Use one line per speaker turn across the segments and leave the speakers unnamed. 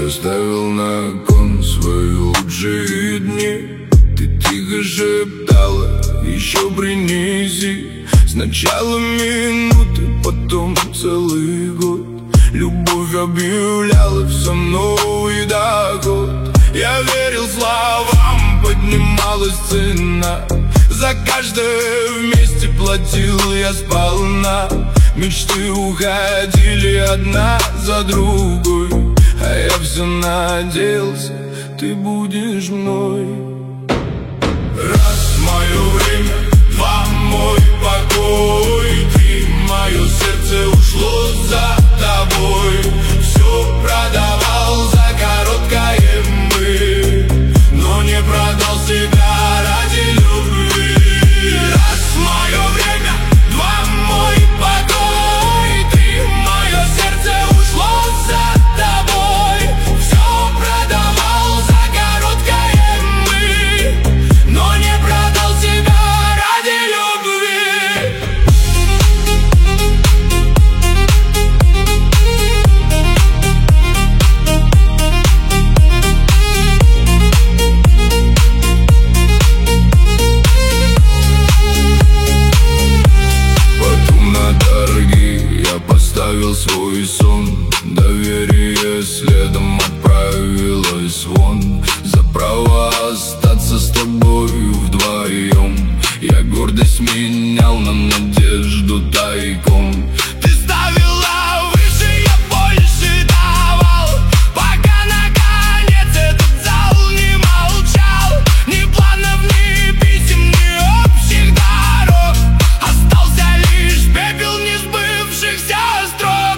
Я ставил на кон свои лучшие дни. Ты тихо шептала, еще принеси. Сначала минуты, потом целый год. Любовь объявляла все новый доход. Я верил словам, поднималась цена. За каждое вместе платил я сполна. Мечты уходили одна за другой, а я все надеялся, ты будешь мной. Раз мое время, два мой покой, три мое сердце ушло за тобой. Все продавал за короткое мы, но не продал себя ради любви. Раз мое время, два мой покой, три мое сердце ушло за тобой. Все продавал за короткое мы, но не продал себя ради любви. Потом на торги я поставил свой сон. Доверие следом отправилось вон. За право остаться с тобою вдвоем я гордость менял на надежду тайком. Ты ставила выше, я больше давал, пока наконец этот зал не молчал. Ни планов, ни писем, ни общих дорог. Остался лишь пепел несбывшихся строк.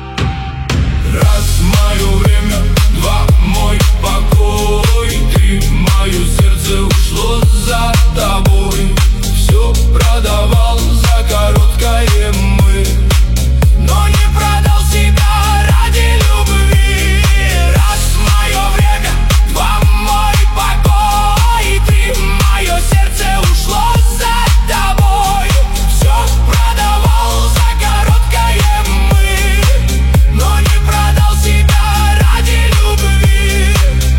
Раз мое время, два мой покой, три мое сердце ушло за тобой. Все продавал за короткое мы, но не продал себя ради любви. Раз мое время, два мой покой, три мое сердце ушло за тобой. Все продавал за короткое мы, но не продал себя ради любви.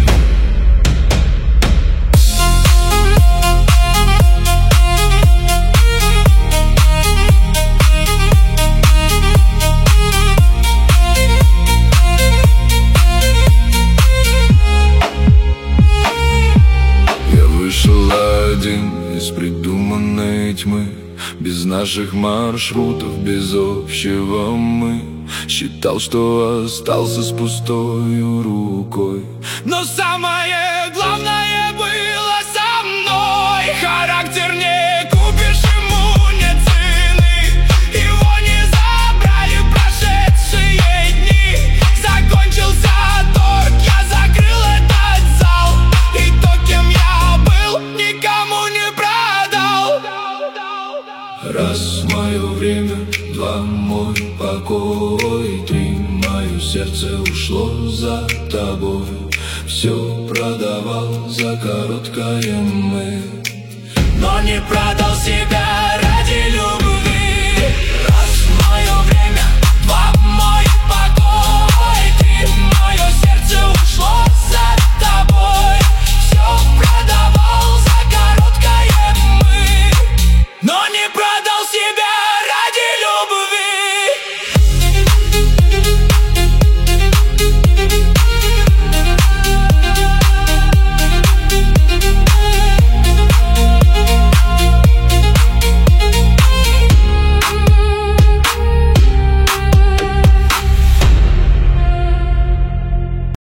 Я вышел один из придуманной тьмы, без наших маршрутов, без общего мы. Считал, что остался с пустою рукой, но самое главное было со мной. Характер не купишь, ему нет цены. Его не забрали прошедшие дни. Закончился торг, я закрыл этот зал, и то, кем я был, никому не продал. Раз мое время, два мой покой, три мое сердце ушло за тобой. Все продавал за короткое мы, но не продал себя